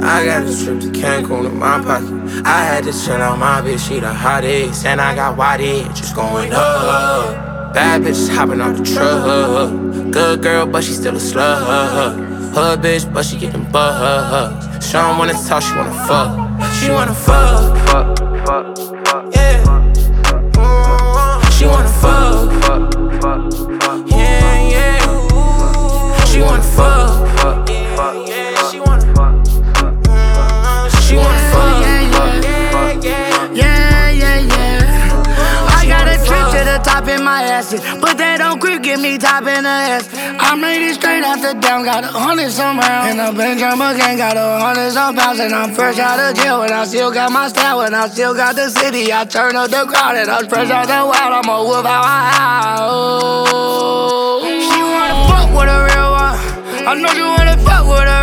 I got a trip to Cancun in my pocket. I had to chill out my bitch, she the hottest. And I got Waddy, just going up. Bad bitches hopping out the truck. Good girl, but she still a slut. Hood bitch, but she getting bugs. She don't wanna talk, she wanna fuck. She wanna fuck. Yeah. She wanna fuck. Yeah, yeah. She wanna fuck. Yeah, she wanna fuck. She wanna fuck. I got a trip to the top in my asses. Put that on grip, give me top in the ass. I made it straight out the down, got 100 some rounds. And the bench jump again, got 100 some pounds. And I'm fresh out of jail, and I still got my style. And I still got the city, I turn up the crowd. And I'm fresh out the wild, I'ma whoop out my house. She wanna fuck with a real one, I know you wanna fuck with a